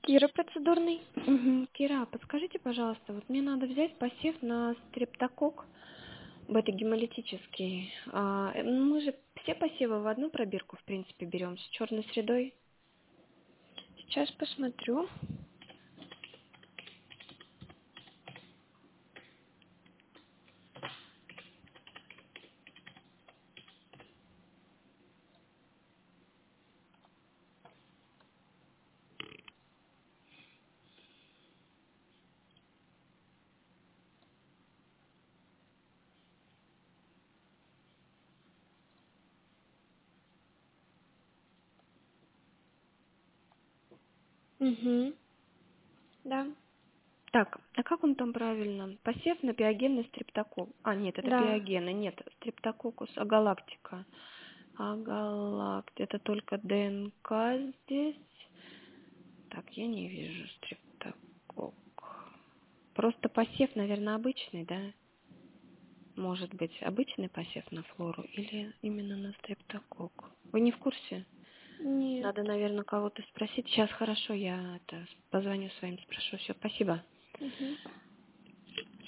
Кира процедурный. Мгм. Кира, подскажите, пожалуйста, вот мне надо взять посев на стрептококк бета-гемолитический. Мы же все посевы в одну пробирку, в принципе, берем с черной средой. Сейчас посмотрю. Угу. Да. Так, а как он там правильно? Посев на пиогенный стрептококк. Нет, это Да. пиогенный, нет, стрептококкус агалактика. Это только ДНК здесь. Так, я не вижу стрептококк. Просто посев, наверное, обычный, да? Может быть, обычный посев на флору или именно на стрептококк? Вы не в курсе? Нет. Надо, наверное, кого-то спросить. Сейчас хорошо, я позвоню своим, спрошу. Все, спасибо. Угу.